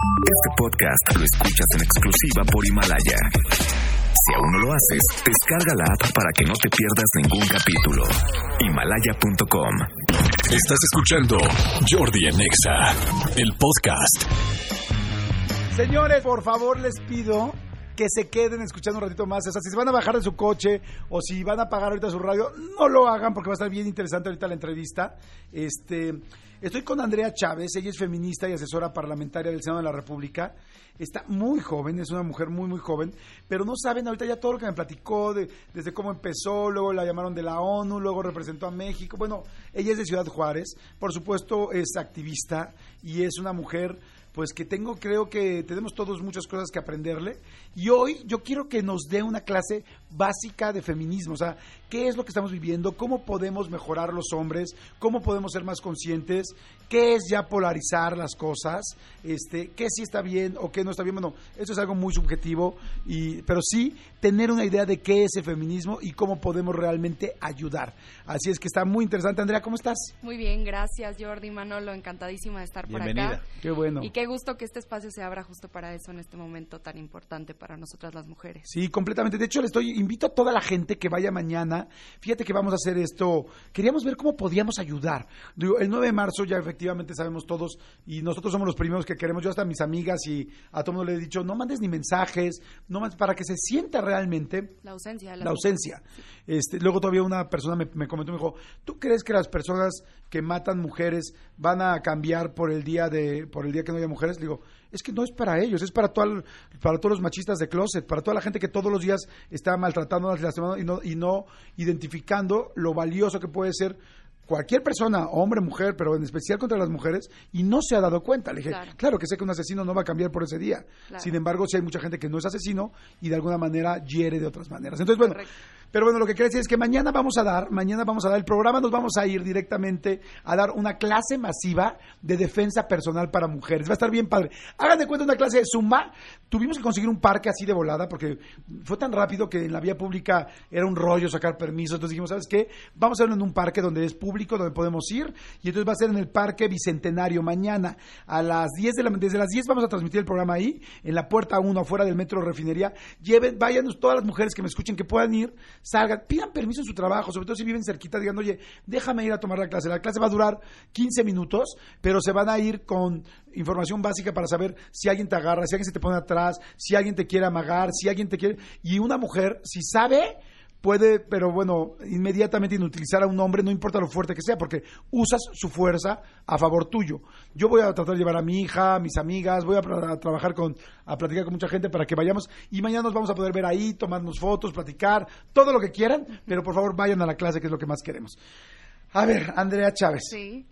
Este podcast lo escuchas en exclusiva por Himalaya. Si aún no lo haces, descarga la app para que no te pierdas ningún capítulo. Himalaya.com. Estás escuchando Jordi en Exa, el podcast. Señores, por favor les pido que se queden escuchando un ratito más. O sea, si se van a bajar de su coche o si van a apagar ahorita su radio, no lo hagan porque va a estar bien interesante ahorita la entrevista. Estoy con Andrea Chávez, ella es feminista y asesora parlamentaria del Senado de la República. Está muy joven, es una mujer muy, muy joven, pero no saben ahorita ya todo lo que me platicó, desde cómo empezó, luego la llamaron de la ONU, luego representó a México. Bueno, ella es de Ciudad Juárez, por supuesto es activista y es una mujer pues que creo que tenemos todos muchas cosas que aprenderle. Y hoy yo quiero que nos dé una clase básica de feminismo, o sea, qué es lo que estamos viviendo, cómo podemos mejorar los hombres, cómo podemos ser más conscientes, qué es ya polarizar las cosas, qué sí está bien o qué no está bien. Bueno, eso es algo muy subjetivo, pero sí tener una idea de qué es el feminismo y cómo podemos realmente ayudar. Así es que está muy interesante. Andrea, ¿cómo estás? Muy bien, gracias Jordi, Manolo, encantadísima de estar Bienvenida. por acá. Qué bueno. Y qué gusto que este espacio se abra justo para eso en este momento tan importante para nosotras las mujeres. Sí, completamente. De hecho, invito a toda la gente que vaya mañana. Fíjate que vamos a hacer esto. Queríamos ver cómo podíamos ayudar. Digo, el 9 de marzo ya efectivamente sabemos todos y nosotros somos los primeros que queremos. Yo hasta a mis amigas y a todo el mundo le he dicho, no mandes ni mensajes, para que se sienta realmente la ausencia. Sí. Luego todavía una persona me comentó, me dijo, ¿tú crees que las personas que matan mujeres van a cambiar por el día que no haya mujeres? Le digo, es que no es para ellos, es para todos los machistas de closet, para toda la gente que todos los días está maltratando y no identificando lo valioso que puede ser cualquier persona, hombre, mujer, pero en especial contra las mujeres, y no se ha dado cuenta. Le dije, claro que sé que un asesino no va a cambiar por ese día. Claro. Sin embargo, sí hay mucha gente que no es asesino y de alguna manera hiere de otras maneras. Entonces, bueno, correcto. Pero bueno, lo que quiero decir es que mañana vamos a dar el programa, nos vamos a ir directamente a dar una clase masiva de defensa personal para mujeres. Va a estar bien padre. Hagan de cuenta una clase de Zumba. Tuvimos que conseguir un parque así de volada porque fue tan rápido que en la vía pública era un rollo sacar permisos. Entonces dijimos, ¿sabes qué? Vamos a hacerlo en un parque donde es público, donde podemos ir. Y entonces va a ser en el Parque Bicentenario mañana a las 10 desde las 10 vamos a transmitir el programa ahí, en la puerta 1, afuera del Metro Refinería. Vayan todas las mujeres que me escuchen, que puedan ir, salgan, pidan permiso en su trabajo, sobre todo si viven cerquita, digan, oye, déjame ir a tomar la clase. La clase va a durar 15 minutos, pero se van a ir con información básica para saber si alguien te agarra, si alguien se te pone atrás, si alguien te quiere amagar, si alguien te quiere... Y una mujer, si sabe, puede, pero bueno, inmediatamente inutilizar a un hombre, no importa lo fuerte que sea, porque usas su fuerza a favor tuyo. Yo voy a tratar de llevar a mi hija, a mis amigas, voy a platicar con mucha gente para que vayamos, y mañana nos vamos a poder ver ahí, tomarnos fotos, platicar, todo lo que quieran, pero por favor vayan a la clase, que es lo que más queremos. A ver, Andrea Chávez. Sí.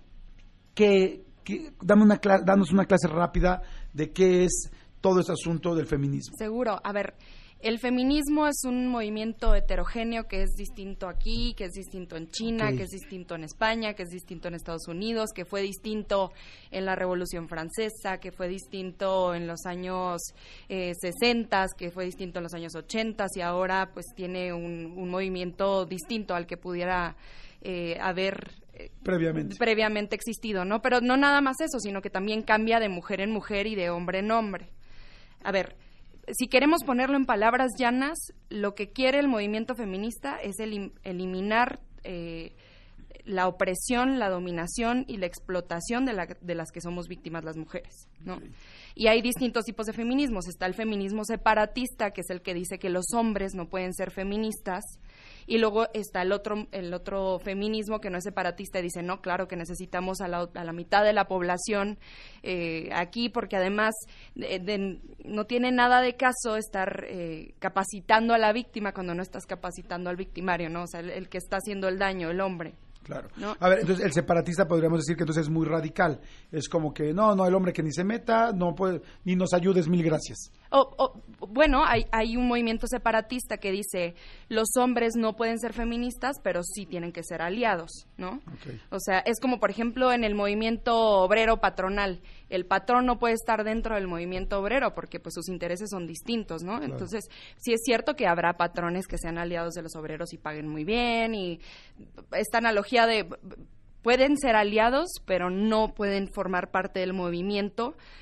Danos una clase rápida de qué es todo este asunto del feminismo. Seguro. A ver, el feminismo es un movimiento heterogéneo que es distinto aquí, que es distinto en China, okay, que es distinto en España, que es distinto en Estados Unidos, que fue distinto en la Revolución Francesa, que fue distinto en los años 60, que fue distinto en los años 80 y ahora pues tiene un movimiento distinto al que pudiera haber previamente existido, ¿no? Pero no nada más eso, sino que también cambia de mujer en mujer y de hombre en hombre. A ver, si queremos ponerlo en palabras llanas, lo que quiere el movimiento feminista es eliminar la opresión, la dominación y la explotación de las que somos víctimas las mujeres, ¿no? Okay. Y hay distintos tipos de feminismos. Está el feminismo separatista, que es el que dice que los hombres no pueden ser feministas, y luego está el otro feminismo que no es separatista y dice, no, claro que necesitamos a la mitad de la población aquí, porque además no tiene nada de caso estar capacitando a la víctima cuando no estás capacitando al victimario, ¿no? O sea, el que está haciendo el daño, el hombre. Claro. ¿No? A ver, entonces el separatista podríamos decir que entonces es muy radical. Es como que no, el hombre que ni se meta, no puede, ni nos ayudes, mil gracias. Bueno, hay un movimiento separatista que dice los hombres no pueden ser feministas, pero sí tienen que ser aliados, ¿no? Okay. O sea, es como por ejemplo en el movimiento obrero patronal. El patrón no puede estar dentro del movimiento obrero porque pues sus intereses son distintos, ¿no? Claro. Entonces, sí es cierto que habrá patrones que sean aliados de los obreros y paguen muy bien, y esta analogía de pueden ser aliados, pero no pueden formar parte del movimiento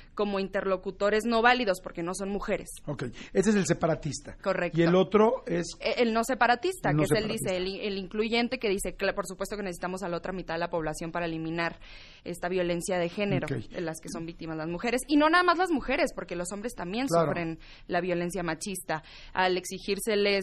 como interlocutores no válidos porque no son mujeres. Ok, ese es el separatista. Correcto. Y el otro es... El no separatista, El que no es separatista. el incluyente, que dice, por supuesto que necesitamos a la otra mitad de la población para eliminar esta violencia de género de las que son víctimas las mujeres. Y no nada más las mujeres, porque los hombres también sufren la violencia machista. Al exigírseles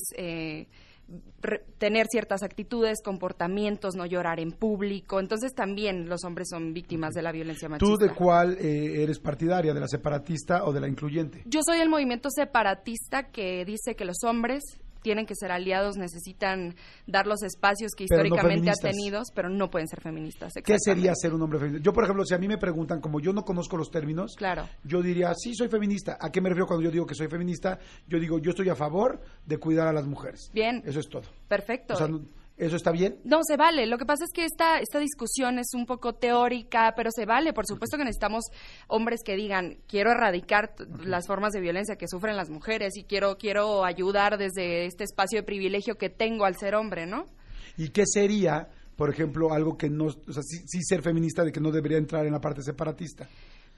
tener ciertas actitudes, comportamientos, no llorar en público. Entonces también los hombres son víctimas de la violencia machista. ¿Tú de cuál eres partidaria? ¿De la separatista o de la incluyente? Yo soy el movimiento separatista que dice que los hombres tienen que ser aliados, necesitan dar los espacios que históricamente han tenido, pero no pueden ser feministas. ¿Qué sería ser un hombre feminista? Yo, por ejemplo, si a mí me preguntan, como yo no conozco los términos, yo diría, sí, soy feminista. ¿A qué me refiero cuando yo digo que soy feminista? Yo digo, yo estoy a favor de cuidar a las mujeres. Bien. Eso es todo. Perfecto. O sea, ¿eso está bien? No, se vale. Lo que pasa es que esta discusión es un poco teórica, pero se vale. Por supuesto que necesitamos hombres que digan, quiero erradicar las formas de violencia que sufren las mujeres y quiero ayudar desde este espacio de privilegio que tengo al ser hombre, ¿no? ¿Y qué sería, por ejemplo, algo que no, o sea, sí ser feminista de que no debería entrar en la parte separatista?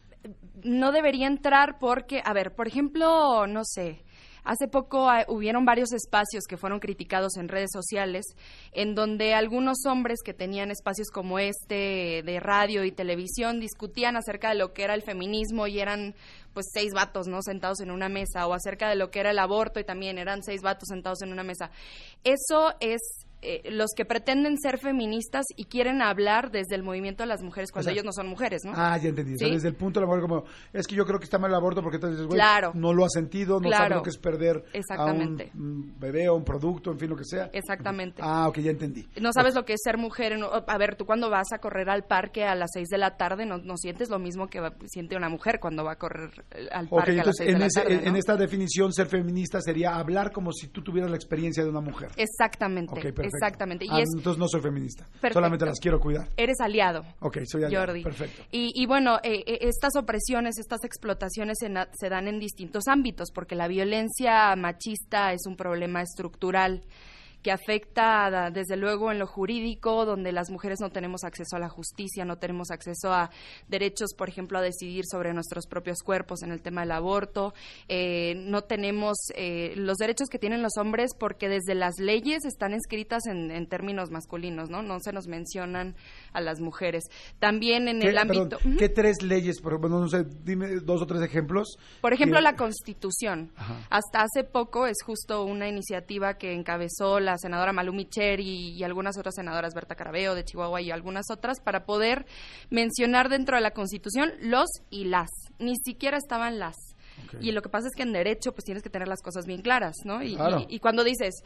No debería entrar porque, a ver, por ejemplo, no sé... Hace poco hubieron varios espacios que fueron criticados en redes sociales, en donde algunos hombres que tenían espacios como este de radio y televisión discutían acerca de lo que era el feminismo y eran pues 6 vatos, ¿no?, sentados en una mesa, o acerca de lo que era el aborto y también eran 6 vatos sentados en una mesa. Eso es los que pretenden ser feministas y quieren hablar desde el movimiento de las mujeres cuando ellos no son mujeres, ¿no? Ah, ya entendí. ¿Sí? O sea, desde el punto de la mujer como, es que yo creo que está mal el aborto porque entonces, güey, no lo ha sentido, no sabe lo que es perder a un bebé o un producto, en fin, lo que sea. Exactamente. Ah, ok, ya entendí. No sabes lo que es ser mujer. A ver, tú cuando vas a correr al parque a las 6 de la tarde no sientes lo mismo que siente una mujer cuando va a correr al parque a las 6 de la tarde, ¿no? En esta definición, ser feminista sería hablar como si tú tuvieras la experiencia de una mujer. Exactamente. Okay, perfecto. Exactamente. Entonces no soy feminista. Perfecto. Solamente las quiero cuidar. Eres aliado. Ok, soy aliado. Jordi. Perfecto. Y bueno, estas opresiones, estas explotaciones se dan en distintos ámbitos, porque la violencia machista es un problema estructural que afecta desde luego en lo jurídico, donde las mujeres no tenemos acceso a la justicia, no tenemos acceso a derechos, por ejemplo, a decidir sobre nuestros propios cuerpos en el tema del aborto, no tenemos los derechos que tienen los hombres porque desde las leyes están escritas en términos masculinos, ¿no? No se nos mencionan a las mujeres. También en el ámbito... Perdón, ¿qué 3 leyes? Por ejemplo, no sé, dime 2 o 3 ejemplos. Por ejemplo, la Constitución. Ajá. Hasta hace poco es justo una iniciativa que encabezó la senadora Malú Micher y algunas otras senadoras, Berta Carabeo de Chihuahua y algunas otras, para poder mencionar dentro de la Constitución los y las. Ni siquiera estaban las. Okay. Y lo que pasa es que en derecho pues tienes que tener las cosas bien claras, ¿no? Y cuando dices,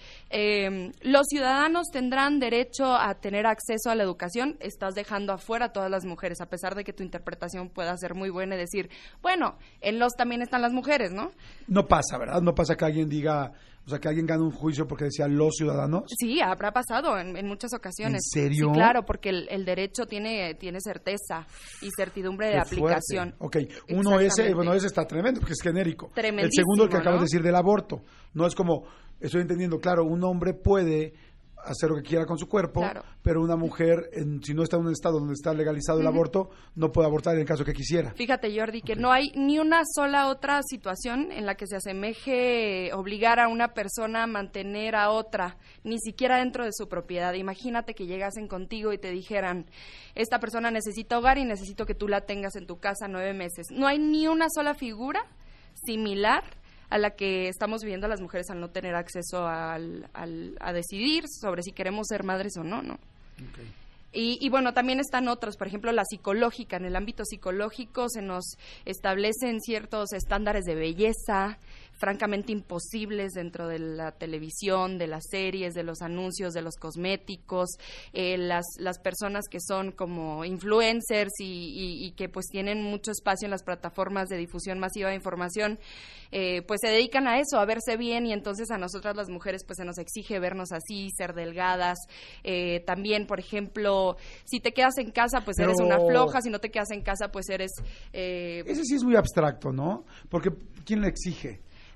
los ciudadanos tendrán derecho a tener acceso a la educación, estás dejando afuera a todas las mujeres, a pesar de que tu interpretación pueda ser muy buena y decir, bueno, en los también están las mujeres, ¿no? No pasa, ¿verdad? No pasa que alguien diga... O sea, que alguien gane un juicio porque decía los ciudadanos. Sí, habrá pasado en muchas ocasiones. ¿En serio? Sí, claro, porque el derecho tiene certeza y certidumbre de aplicación. Ok, uno ese está tremendo porque es genérico. Tremendísimo, el segundo, el que acabas ¿no? de decir del aborto. No es como, estoy entendiendo, claro, un hombre puede hacer lo que quiera con su cuerpo, claro, pero una mujer, si no está en un estado donde está legalizado el aborto, no puede abortar en el caso que quisiera. Fíjate, Jordi, que no hay ni una sola otra situación en la que se asemeje obligar a una persona a mantener a otra, ni siquiera dentro de su propiedad. Imagínate que llegasen contigo y te dijeran, esta persona necesita hogar y necesito que tú la tengas en tu casa 9 meses. No hay ni una sola figura similar a la que estamos viviendo las mujeres al no tener acceso a decidir sobre si queremos ser madres o no, ¿no? Okay. Y bueno, también están otros, por ejemplo, la psicológica. En el ámbito psicológico se nos establecen ciertos estándares de belleza francamente imposibles dentro de la televisión, de las series, de los anuncios, de los cosméticos, las personas que son como influencers y que pues tienen mucho espacio en las plataformas de difusión masiva de información, pues se dedican a eso, a verse bien, y entonces a nosotras las mujeres pues se nos exige vernos así, ser delgadas. También, por ejemplo, si te quedas en casa pues eres una floja, si no te quedas en casa pues eres... Ese sí es muy abstracto, ¿no? Porque ¿quién le exige?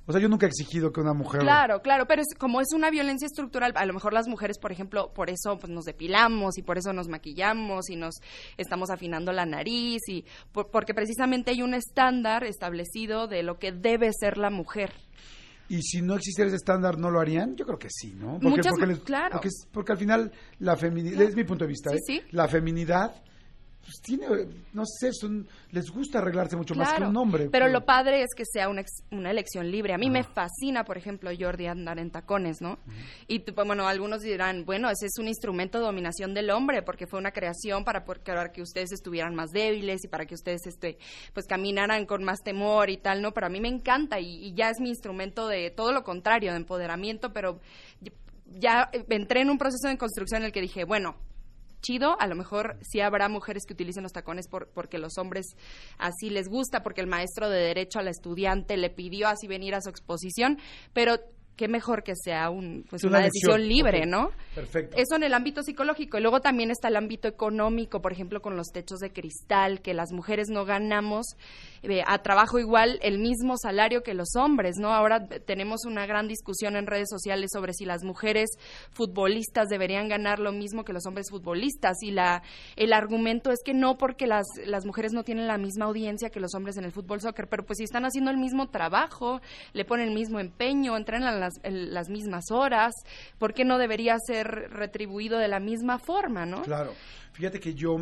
O sea, yo nunca he exigido que una mujer... Claro, pero como es una violencia estructural, a lo mejor las mujeres, por ejemplo, por eso pues nos depilamos y por eso nos maquillamos y nos estamos afinando la nariz y porque precisamente hay un estándar establecido de lo que debe ser la mujer. Y si no existiera ese estándar, ¿no lo harían? Yo creo que sí, ¿no? Claro. Porque al final la feminidad, es mi punto de vista, sí. La feminidad pues tiene, no sé, les gusta arreglarse mucho más que un hombre. Pero lo padre es que sea una elección libre. A mí me fascina, por ejemplo, Jordi, andar en tacones, ¿no? Y bueno, algunos dirán, bueno, ese es un instrumento de dominación del hombre, porque fue una creación para que ustedes estuvieran más débiles y para que ustedes pues caminaran con más temor y tal, ¿no? Pero a mí me encanta y ya es mi instrumento de todo lo contrario, de empoderamiento, pero ya entré en un proceso de construcción en el que dije, bueno, chido, a lo mejor sí habrá mujeres que utilicen los tacones porque los hombres así les gusta, porque el maestro de derecho a la estudiante le pidió así venir a su exposición, pero qué mejor que sea una decisión libre, okay. ¿no? Perfecto. Eso en el ámbito psicológico. Y luego también está el ámbito económico, por ejemplo, con los techos de cristal, que las mujeres no ganamos a trabajo igual el mismo salario que los hombres, ¿no? Ahora tenemos una gran discusión en redes sociales sobre si las mujeres futbolistas deberían ganar lo mismo que los hombres futbolistas. Y el argumento es que no, porque las mujeres no tienen la misma audiencia que los hombres en el fútbol soccer, pero pues si están haciendo el mismo trabajo, le ponen el mismo empeño, entrenan las mismas horas, ¿por qué no debería ser retribuido de la misma forma, no? Claro. Fíjate que yo,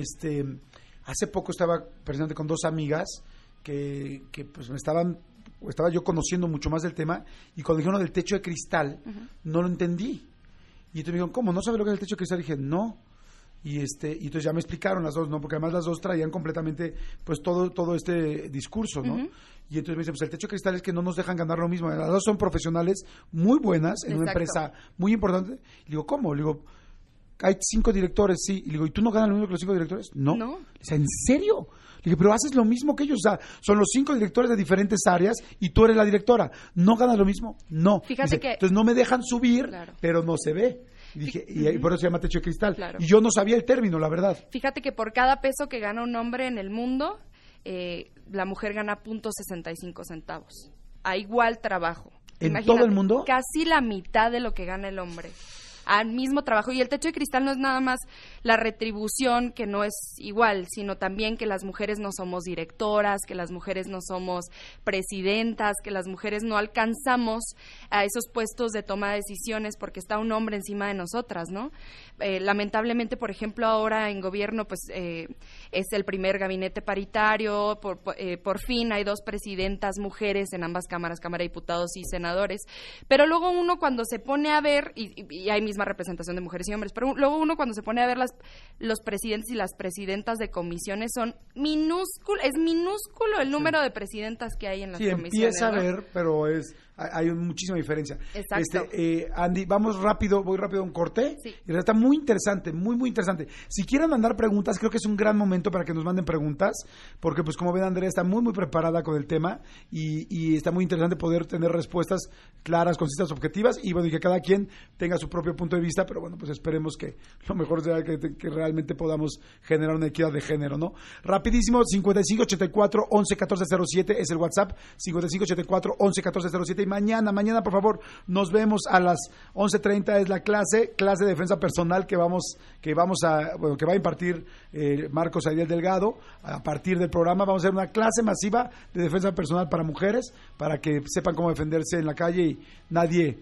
hace poco estaba presente con dos amigas que pues estaba yo conociendo mucho más del tema, y cuando dijeron del techo de cristal, no lo entendí. Y entonces me dijeron, ¿cómo? ¿No sabe lo que es el techo de cristal? Y dije, no. Y entonces ya me explicaron las dos, ¿no? Porque además las dos traían completamente pues todo este discurso, ¿no? Y entonces me dicen, pues el techo de cristal es que no nos dejan ganar lo mismo. Las dos son profesionales muy buenas en una empresa muy importante. Y digo, ¿cómo? Le digo, hay 5 directores, sí. Y le digo, ¿y tú no ganas lo mismo que los 5 directores? No. O sea, ¿en serio? Le dije, pero haces lo mismo que ellos. O sea, son los 5 directores de diferentes áreas y tú eres la directora. ¿No ganas lo mismo? No. Fíjate que... Entonces no me dejan subir, pero no se ve. Y dije, y por eso se llama techo de cristal. Claro. Y yo no sabía el término, la verdad. Fíjate que por cada peso que gana un hombre en el mundo, la mujer gana .65 centavos. A igual trabajo. ¿En todo el mundo? Casi la mitad de lo que gana el hombre. Al mismo trabajo. Y el techo de cristal no es nada más la retribución, que no es igual, sino también que las mujeres no somos directoras, que las mujeres no somos presidentas, que las mujeres no alcanzamos a esos puestos de toma de decisiones porque está un hombre encima de nosotras, ¿no? Lamentablemente, por ejemplo, ahora en gobierno pues es el primer gabinete paritario, por fin hay 2 presidentas mujeres en ambas cámaras, Cámara de Diputados y Senadores, pero luego uno cuando se pone a ver, y hay misma representación de mujeres y hombres, pero luego uno cuando se pone a ver los presidentes y las presidentas de comisiones es minúsculo el número de presidentas que hay en las comisiones. Sí, empieza a ver, pero hay muchísima diferencia. Exacto. Andy, voy rápido a un corte. Sí. Y está muy interesante, muy interesante. Si quieren mandar preguntas, creo que es un gran momento para que nos manden preguntas, porque pues como ven, Andrea está muy preparada con el tema y está muy interesante poder tener respuestas claras, concisas, objetivas, y bueno, y que cada quien tenga su propio punto de vista, pero bueno, pues esperemos que lo mejor sea que realmente podamos generar una equidad de género, ¿no? Rapidísimo, 5584-111407 es el WhatsApp, 5584-111407. Y mañana, por favor, nos vemos a las 11:30, es la clase de defensa personal que va a impartir Marcos Ariel Delgado. A partir del programa vamos a hacer una clase masiva de defensa personal para mujeres, para que sepan cómo defenderse en la calle y nadie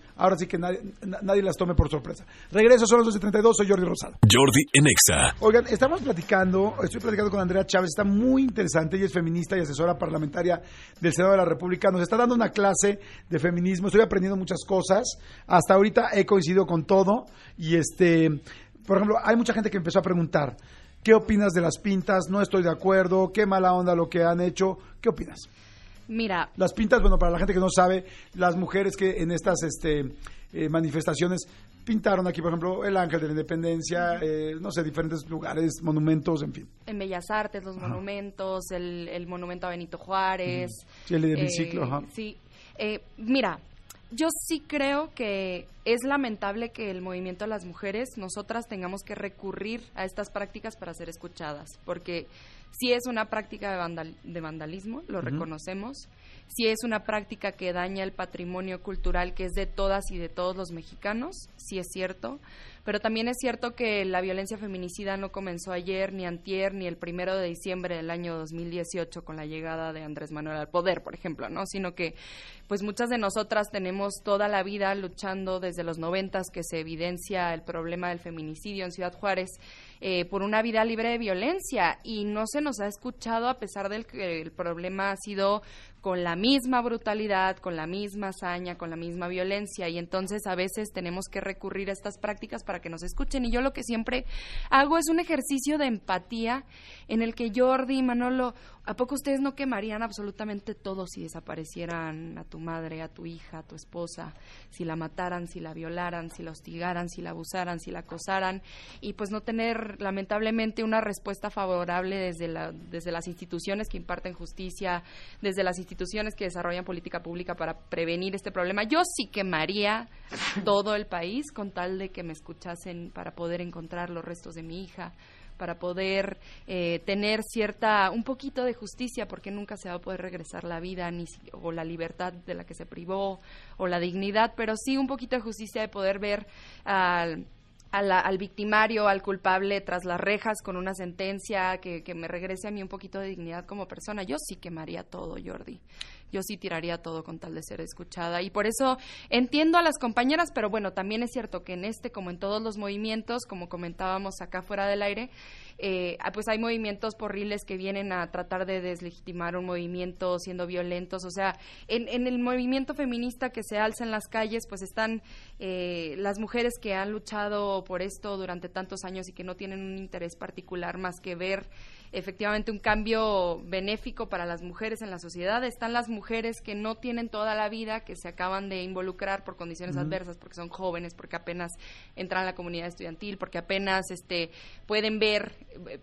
las tome por sorpresa. Regreso, son las 12:32, soy Jordi Rosado. Jordi en Exa. Oigan, estoy platicando con Andrea Chávez, está muy interesante, ella es feminista y asesora parlamentaria del Senado de la República, nos está dando una clase de feminismo, estoy aprendiendo muchas cosas, hasta ahorita he coincidido con todo, y por ejemplo, hay mucha gente que empezó a preguntar, ¿qué opinas de las pintas? No estoy de acuerdo, qué mala onda lo que han hecho, ¿qué opinas? Mira, las pintas, bueno, para la gente que no sabe, las mujeres que en estas manifestaciones pintaron aquí, por ejemplo, el Ángel de la Independencia, no sé, diferentes lugares, monumentos, en fin. En Bellas Artes, los monumentos, el monumento a Benito Juárez. Sí, el hemiciclo, Sí. Mira, yo sí creo que es lamentable que el movimiento de las mujeres, nosotras tengamos que recurrir a estas prácticas para ser escuchadas, porque Sí es una práctica de vandalismo, lo reconocemos. Sí es una práctica que daña el patrimonio cultural que es de todas y de todos los mexicanos, sí es cierto. Pero también es cierto que la violencia feminicida no comenzó ayer, ni antier, ni el 1 de diciembre del año 2018 con la llegada de Andrés Manuel al poder, por ejemplo, ¿no? Sino que pues muchas de nosotras tenemos toda la vida luchando desde los 90s que se evidencia el problema del feminicidio en Ciudad Juárez, por una vida libre de violencia, y no se nos ha escuchado a pesar de que el problema ha sido con la misma brutalidad, con la misma hazaña, con la misma violencia, y entonces a veces tenemos que recurrir a estas prácticas para que nos escuchen. Y yo lo que siempre hago es un ejercicio de empatía en el que Jordi y Manolo, ¿a poco ustedes no quemarían absolutamente todo si desaparecieran a tu madre, a tu hija, a tu esposa, si la mataran, si la violaran, si la hostigaran, si la abusaran, si la acosaran, y pues no tener lamentablemente una respuesta favorable desde las instituciones que imparten justicia, desde las instituciones que desarrollan política pública para prevenir este problema? Yo sí quemaría todo el país con tal de que me escuchasen para poder encontrar los restos de mi hija, para poder tener un poquito de justicia, porque nunca se va a poder regresar la vida o la libertad de la que se privó, o la dignidad, pero sí un poquito de justicia de poder ver al victimario, al culpable tras las rejas con una sentencia que me regrese a mí un poquito de dignidad como persona. Yo sí quemaría todo, Jordi. Yo sí tiraría todo con tal de ser escuchada. Y por eso entiendo a las compañeras, pero bueno, también es cierto que en como en todos los movimientos, como comentábamos acá fuera del aire, pues hay movimientos porriles que vienen a tratar de deslegitimar un movimiento siendo violentos. O sea, en el movimiento feminista que se alza en las calles, pues están las mujeres que han luchado por esto durante tantos años y que no tienen un interés particular más que ver efectivamente un cambio benéfico para las mujeres en la sociedad. Están las mujeres que no tienen toda la vida, que se acaban de involucrar por condiciones adversas, porque son jóvenes, porque apenas entran a la comunidad estudiantil, porque apenas pueden ver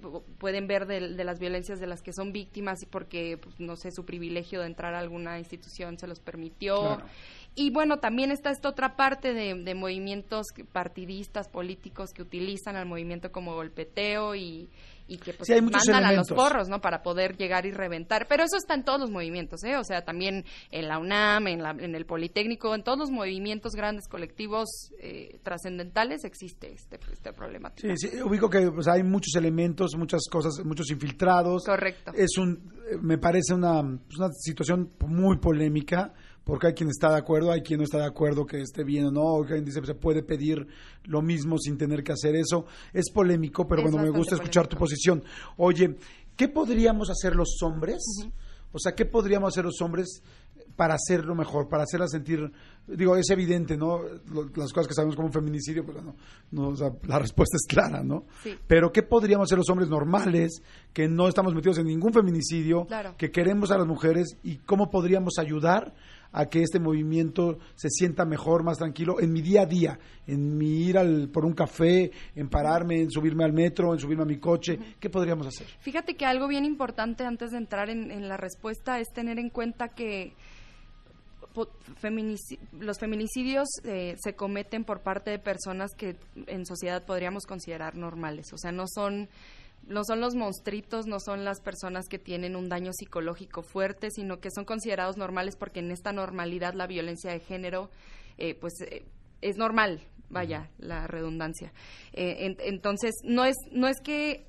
de las violencias de las que son víctimas, y porque, pues, no sé, su privilegio de entrar a alguna institución se los permitió. Claro. Y bueno, también está esta otra parte de movimientos partidistas, políticos, que utilizan al movimiento como golpeteo y que pues mandan a los porros, ¿no? Para poder llegar y reventar. Pero eso está en todos los movimientos, ¿eh? O sea, también en la UNAM, en el Politécnico, en todos los movimientos grandes, colectivos, trascendentales, existe este problemática. Sí, ubico que pues, hay muchos elementos, muchas cosas, muchos infiltrados. Correcto. Me parece una situación muy polémica, porque hay quien está de acuerdo, hay quien no está de acuerdo que esté bien o no, quien dice se puede pedir lo mismo sin tener que hacer eso. Es polémico, pero bueno, me gusta escuchar tu posición. Oye, ¿qué podríamos hacer los hombres? Uh-huh. O sea, ¿qué podríamos hacer los hombres para hacerlo mejor, para hacerla sentir? Digo, es evidente, ¿no? Las cosas que sabemos como un feminicidio, pues no, o sea, la respuesta es clara, ¿no? Sí. Pero ¿qué podríamos hacer los hombres normales, que no estamos metidos en ningún feminicidio, claro, que queremos a las mujeres, y cómo podríamos ayudar a que este movimiento se sienta mejor, más tranquilo, en mi día a día, en mi ir por un café, en pararme, en subirme al metro, en subirme a mi coche? Uh-huh. ¿Qué podríamos hacer? Fíjate que algo bien importante antes de entrar en la respuesta es tener en cuenta que los feminicidios se cometen por parte de personas que en sociedad podríamos considerar normales. O sea, no son los monstruitos, no son las personas que tienen un daño psicológico fuerte, sino que son considerados normales porque en esta normalidad la violencia de género es normal, vaya, la redundancia. Entonces, no es que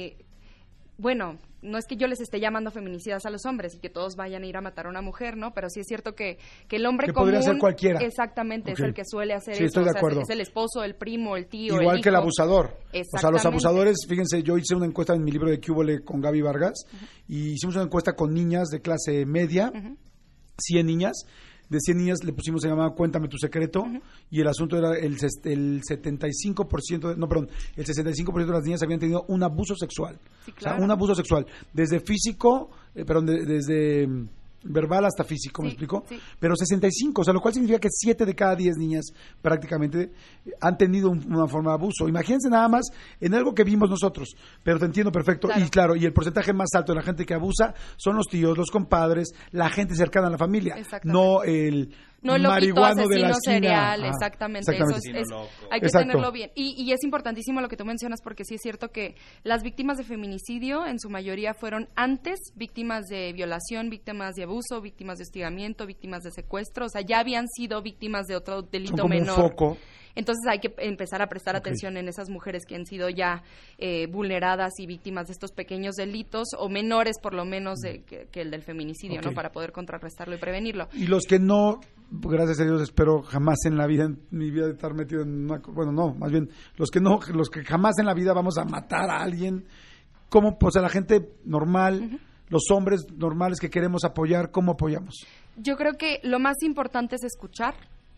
no es que yo les esté llamando feminicidas a los hombres y que todos vayan a ir a matar a una mujer, ¿no? Pero sí es cierto que el hombre que común... podría ser cualquiera. Exactamente, okay, es el que suele hacer sí, eso. Estoy de acuerdo. Es el esposo, el primo, el tío, igual el hijo. Que el abusador. Exactamente. O sea, los abusadores, fíjense, yo hice una encuesta en mi libro de Qué Húbole con Gaby Vargas, uh-huh, y hicimos una encuesta con niñas de clase media, uh-huh, 100 niñas. De 100 niñas le pusimos, se llamaba Cuéntame tu secreto, uh-huh, y el asunto era el 65% de las niñas habían tenido un abuso sexual. Sí, claro. O sea, un abuso sexual, desde físico, desde verbal hasta físico, ¿me explico? Sí. Pero 65, o sea, lo cual significa que 7 de cada 10 niñas prácticamente han tenido una forma de abuso. Imagínense nada más en algo que vimos nosotros, pero te entiendo perfecto. Claro. Y el porcentaje más alto de la gente que abusa son los tíos, los compadres, la gente cercana a la familia, no el no el loquito marihuano de la asesino esquina. serial, Ah, exactamente. exactamente. Eso es, Loco. hay que Exacto. tenerlo bien. Y es importantísimo lo que tú mencionas, porque sí es cierto que las víctimas de feminicidio en su mayoría fueron antes víctimas de violación, víctimas de abuso, víctimas de hostigamiento, víctimas de secuestro, o sea, ya habían sido víctimas de otro Son delito como menor. un foco. Entonces hay que empezar a prestar Ok. atención en esas mujeres que han sido ya vulneradas y víctimas de estos pequeños delitos, o menores por lo menos que el del feminicidio, Ok. ¿no? Para poder contrarrestarlo y prevenirlo. Y los que no, gracias a Dios, espero jamás en la vida, en mi vida, de estar metido en una... Bueno, no, más bien, los que jamás en la vida vamos a matar a alguien, ¿cómo? O sea, la gente normal, los hombres normales que queremos apoyar, ¿cómo apoyamos? Yo creo que lo más importante es escuchar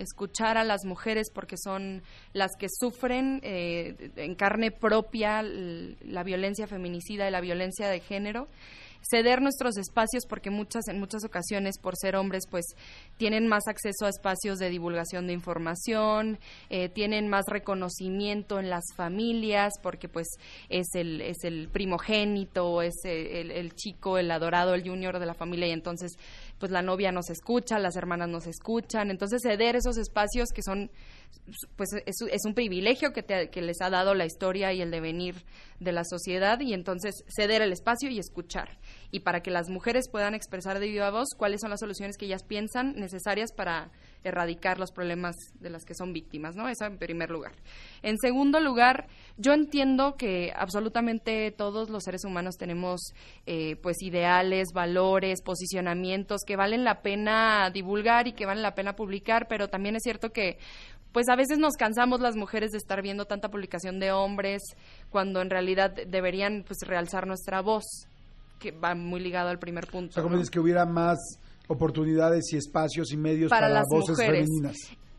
a las mujeres, porque son las que sufren en carne propia la violencia feminicida y la violencia de género. Ceder nuestros espacios, porque en muchas ocasiones, por ser hombres, pues tienen más acceso a espacios de divulgación de información, tienen más reconocimiento en las familias, porque pues es el primogénito, es el chico, el adorado, el junior de la familia, y entonces pues la novia nos escucha, las hermanas nos escuchan. Entonces ceder esos espacios que son, pues es un privilegio que les ha dado la historia y el devenir de la sociedad, y entonces ceder el espacio y escuchar. Y para que las mujeres puedan expresar de viva voz cuáles son las soluciones que ellas piensan necesarias para erradicar los problemas de las que son víctimas, ¿no? Eso en primer lugar. En segundo lugar, yo entiendo que absolutamente todos los seres humanos tenemos pues ideales, valores, posicionamientos que valen la pena divulgar y que valen la pena publicar, pero también es cierto que pues a veces nos cansamos las mujeres de estar viendo tanta publicación de hombres, cuando en realidad deberían pues realzar nuestra voz, que va muy ligado al primer punto. O sea, ¿cómo ¿no? dices que hubiera más oportunidades y espacios y medios para las voces mujeres. femeninas?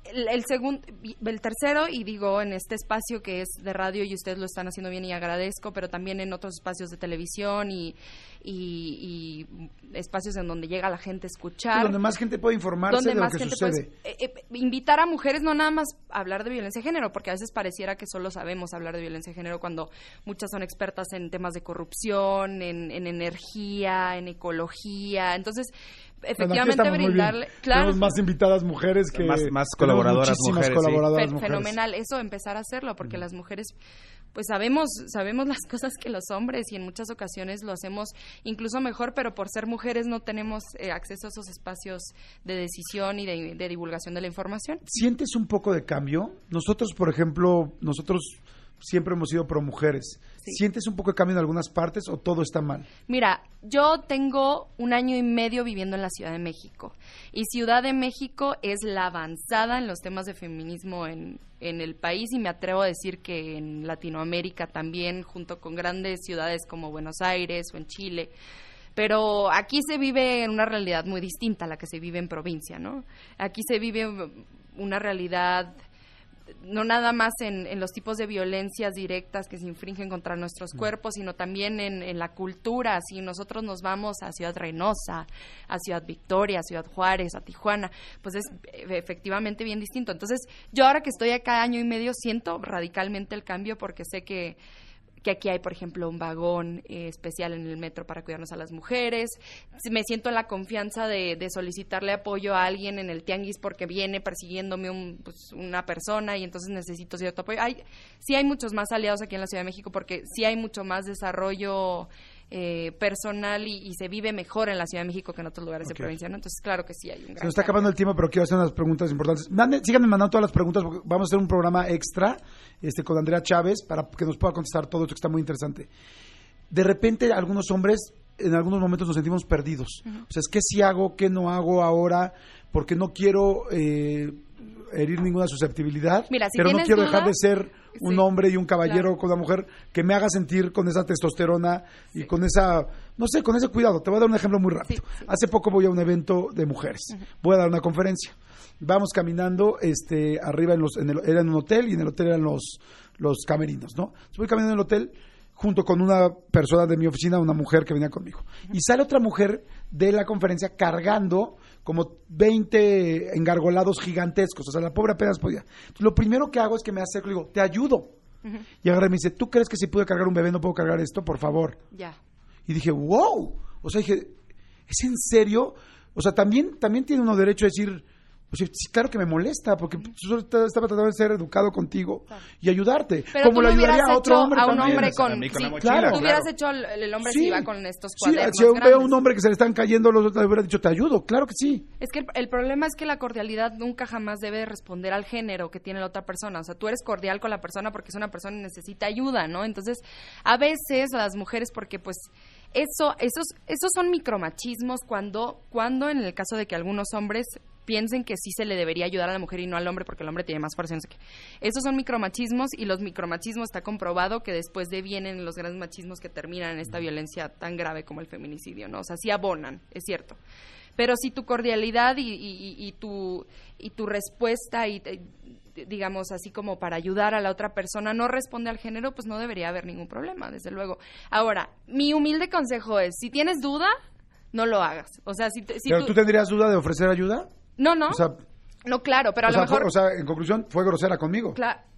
El tercero, y digo en este espacio que es de radio y ustedes lo están haciendo bien y agradezco, pero también en otros espacios de televisión y espacios en donde llega la gente a escuchar. Sí, donde más gente puede informarse de lo que sucede. Invitar a mujeres no nada más a hablar de violencia de género, porque a veces pareciera que solo sabemos hablar de violencia de género cuando muchas son expertas en temas de corrupción, en energía, en ecología. Entonces, efectivamente Bueno, aquí estamos muy brindarle... bien. Claro, Tenemos más invitadas mujeres que... Más tenemos colaboradoras muchísimas mujeres, sí. colaboradoras mujeres. Fenomenal, eso empezar a hacerlo, porque las mujeres pues sabemos las cosas que los hombres, y en muchas ocasiones lo hacemos incluso mejor, pero por ser mujeres no tenemos acceso a esos espacios de decisión y de divulgación de la información. ¿Sientes un poco de cambio? Nosotros, por ejemplo, siempre hemos sido pro mujeres. Sí. ¿Sientes un poco de cambio en algunas partes o todo está mal? Mira, yo tengo 1 año y medio viviendo en la Ciudad de México, y Ciudad de México es la avanzada en los temas de feminismo en el país, y me atrevo a decir que en Latinoamérica también, junto con grandes ciudades como Buenos Aires o en Chile. Pero aquí se vive en una realidad muy distinta a la que se vive en provincia, ¿no? Aquí se vive una realidad no nada más en los tipos de violencias directas que se infringen contra nuestros cuerpos, sino también en la cultura. Si nosotros nos vamos a Ciudad Reynosa, a Ciudad Victoria, a Ciudad Juárez, a Tijuana, pues es efectivamente bien distinto. Entonces, yo ahora que estoy acá 1 año y medio siento radicalmente el cambio, porque sé que aquí hay, por ejemplo, un vagón especial en el metro para cuidarnos a las mujeres. Me siento en la confianza de solicitarle apoyo a alguien en el tianguis porque viene persiguiéndome una persona y entonces necesito cierto apoyo. Sí hay muchos más aliados aquí en la Ciudad de México, porque sí hay mucho más desarrollo personal y se vive mejor en la Ciudad de México que en otros lugares de provincia, ¿no? Entonces, claro que sí hay un gran Se nos está cambio. acabando el tiempo, pero quiero hacer unas preguntas importantes. Síganme mandando todas las preguntas, porque vamos a hacer un programa extra con Andrea Chávez para que nos pueda contestar todo esto, que está muy interesante. De repente, algunos hombres, en algunos momentos nos sentimos perdidos. O sea, ¿qué sí hago, qué no hago ahora? Porque no quiero herir ninguna susceptibilidad, Mira, si pero no tienes quiero duda, dejar de ser un sí, hombre y un caballero claro, con una mujer que me haga sentir con esa testosterona y con esa, no sé, con ese cuidado. Te voy a dar un ejemplo muy rápido. Sí. Hace poco voy a un evento de mujeres. Voy a dar una conferencia. Vamos caminando arriba era en un hotel, y en el hotel eran los camerinos, ¿no? Entonces voy caminando en el hotel junto con una persona de mi oficina, una mujer que venía conmigo. Y sale otra mujer de la conferencia cargando como 20 engargolados gigantescos. O sea, la pobre apenas podía. Entonces, lo primero que hago es que me acerco y le digo, te ayudo. Y agarré y me dice, ¿tú crees que si pude cargar un bebé no puedo cargar esto? Por favor. Ya. Y dije, wow. O sea, dije, ¿es en serio? O sea, también tiene uno derecho a decir, O sea, sí, claro que me molesta, porque yo estaba tratando de ser educado contigo y ayudarte. Pero como tú le ayudaría hubieras a otro hecho hombre a un también. hombre con... A mí con la sí, mochila, claro. Tú hubieras hecho el hombre Sí. si va con estos Sí, cuadernos si veo grandes. a un hombre que se le están cayendo los otros, le hubiera dicho, te ayudo. Claro que sí. Es que el problema es que la cordialidad nunca jamás debe responder al género que tiene la otra persona. O sea, tú eres cordial con la persona porque es una persona y necesita ayuda, ¿no? Entonces, a veces las mujeres, porque pues esos son micromachismos cuando en el caso de que algunos hombres piensen que sí se le debería ayudar a la mujer y no al hombre porque el hombre tiene más fuerza, no sé qué. Esos son micromachismos y los micromachismos está comprobado que después devienen los grandes machismos que terminan en esta violencia tan grave como el feminicidio, ¿no? O sea, sí abonan, es cierto. Pero si tu cordialidad y tu respuesta digamos así como para ayudar a la otra persona no responde al género, pues no debería haber ningún problema, desde luego. Ahora, mi humilde consejo es, si tienes duda, no lo hagas. O sea, ¿Pero tú tendrías duda de ofrecer ayuda? No. O sea, no, claro, pero a lo mejor... en conclusión, fue grosera conmigo.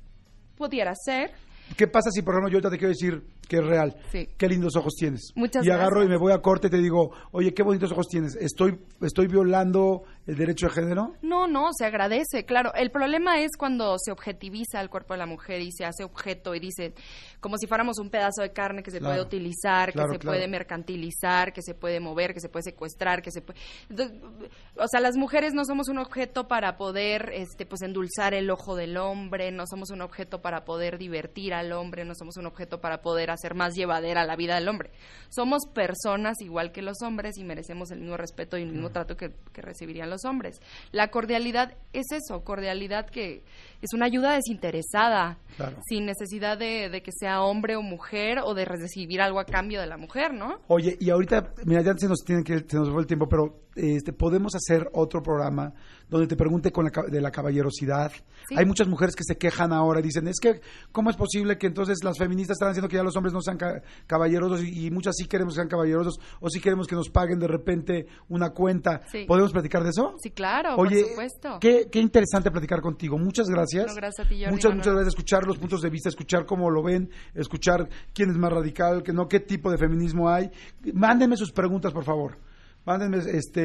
Pudiera ser. ¿Qué pasa si, por ejemplo, yo ahorita te quiero decir que es real? Sí. Qué lindos ojos tienes. Muchas y agarro gracias. y me voy a corte y te digo, oye, qué bonitos ojos tienes. ¿Estoy violando el derecho de género? No, se agradece, claro. El problema es cuando se objetiviza el cuerpo de la mujer y se hace objeto y dice, como si fuéramos un pedazo de carne que se puede utilizar, que se puede mercantilizar, que se puede mover, que se puede secuestrar, que se puede... Entonces, o sea, las mujeres no somos un objeto para poder pues endulzar el ojo del hombre, no somos un objeto para poder divertir al hombre, no somos un objeto para poder hacer más llevadera la vida del hombre. Somos personas igual que los hombres y merecemos el mismo respeto y el mismo trato que recibirían los hombres. La cordialidad es eso, cordialidad que es una ayuda desinteresada, sin necesidad de que sea hombre o mujer o de recibir algo a cambio de la mujer, ¿no? Oye, y ahorita, mira, ya se nos fue el tiempo, pero podemos hacer otro programa donde te pregunte de la caballerosidad. Sí. Hay muchas mujeres que se quejan ahora y dicen, es que, ¿cómo es posible que entonces las feministas están diciendo que ya los hombres no sean caballerosos y muchas sí queremos que sean caballerosos o sí queremos que nos paguen de repente una cuenta? Sí. ¿Podemos platicar de eso? Sí, claro, oye, por supuesto. Qué interesante platicar contigo. Muchas gracias. No, gracias a ti, Jordi. Muchas gracias. Escuchar los puntos de vista, escuchar cómo lo ven, escuchar quién es más radical, qué tipo de feminismo hay. Mándenme sus preguntas, por favor. Mándenme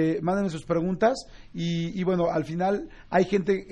sus preguntas y bueno, al final hay gente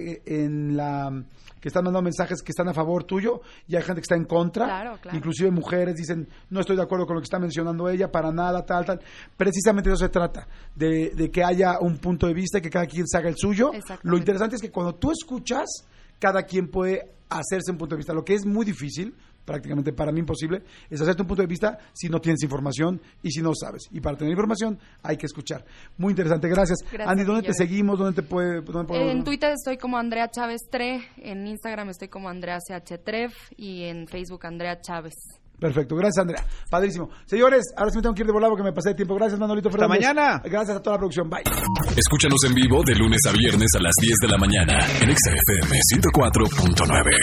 que están mandando mensajes que están a favor tuyo y hay gente que está en contra. Claro. Inclusive mujeres dicen, no estoy de acuerdo con lo que está mencionando ella, para nada, tal. Precisamente de eso se trata, de que haya un punto de vista y que cada quien se haga el suyo. Lo interesante es que cuando tú escuchas, cada quien puede hacerse un punto de vista. Lo que es muy difícil, prácticamente para mí imposible, es hacerte un punto de vista si no tienes información y si no sabes. Y para tener información hay que escuchar. Muy interesante, gracias. Andy, ¿dónde te seguimos? ¿Dónde en Twitter estoy como Andrea Chávez Tre, en Instagram estoy como Andrea CH Trev y en Facebook Andrea Chávez. Perfecto, gracias Andrea, padrísimo. Señores, ahora sí me tengo que ir de volado porque me pasé de tiempo. Gracias Manolito Fernández. Hasta mañana. Gracias a toda la producción, bye. Escúchanos en vivo de lunes a viernes a las 10 de la mañana en XFM 104.9.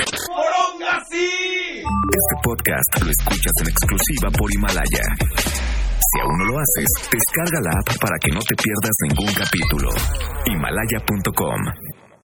Este podcast lo escuchas en exclusiva por Himalaya. Si aún no lo haces, descarga la app para que no te pierdas ningún capítulo. Himalaya.com